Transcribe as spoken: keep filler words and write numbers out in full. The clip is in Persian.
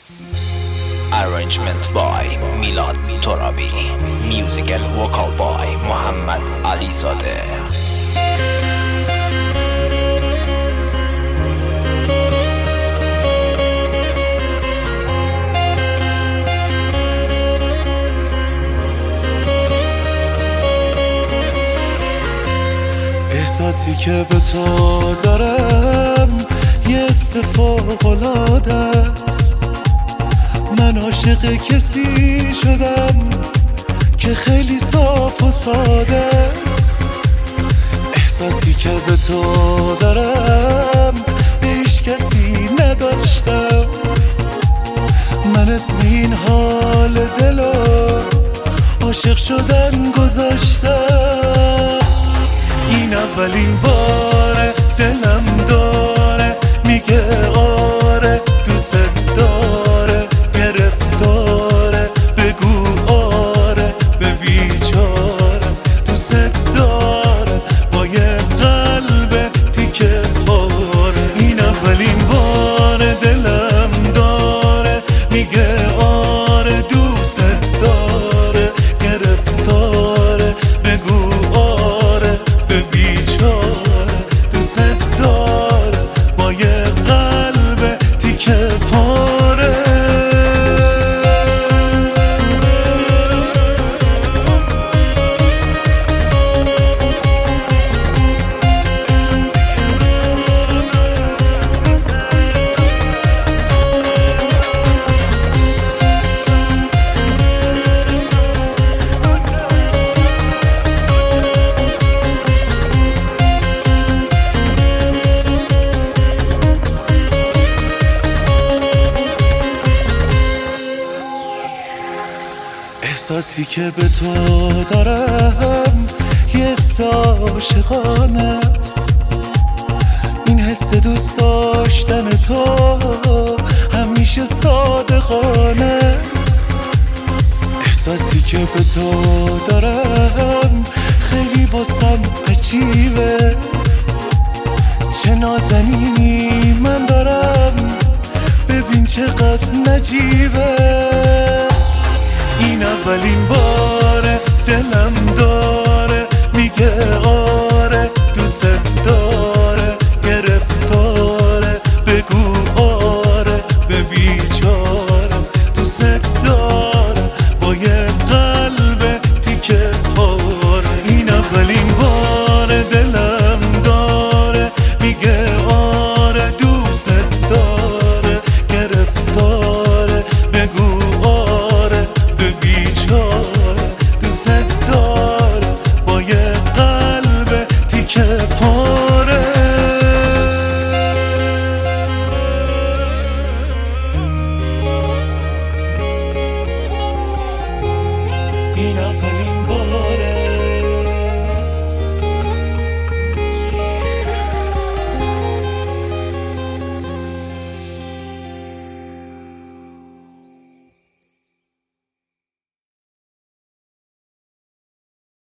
Arrangement by Milad Torabi. Music and vocal by محمد علیزاده. احساسی که به تو دارم یه حس فوق‌العاده است. من عاشق کسی شدم که خیلی صاف و ساده است. احساسی که به تو دارم هیچ کسی نداشتم. من اسم این حال دلو عاشق شدن گذاشتم. این اولین باره دلم داره میگه آره دوست داره، گرفتاره بگو آره به بیچاره. دوست داره با یه قلب تیکه پاره. این اولین باره دلم داره میگه آره دوست داره، گرفتاره بگو آره به بیچاره. دوست داره با یه قلب تیکه پاره. احساسی که به تو دارم یه حس عاشقانه است. این حس دوست داشتن تو همیشه صادقانه است. احساسی که به تو دارم خیلی واسم عجیبه. چه نازنینی من دارم ببین چقدر نجیبه. این اولین باره دلم داره میگه آره دوست داره، گرفتاره بگو آره به بیچاره. دوست داره با یه قلب تیکه پاره. این اولین باره دلم داره میگه آره دوست داره، گرفتاره بگو آره بیچاره. دوست داره با یه قلب تیکه پاره. این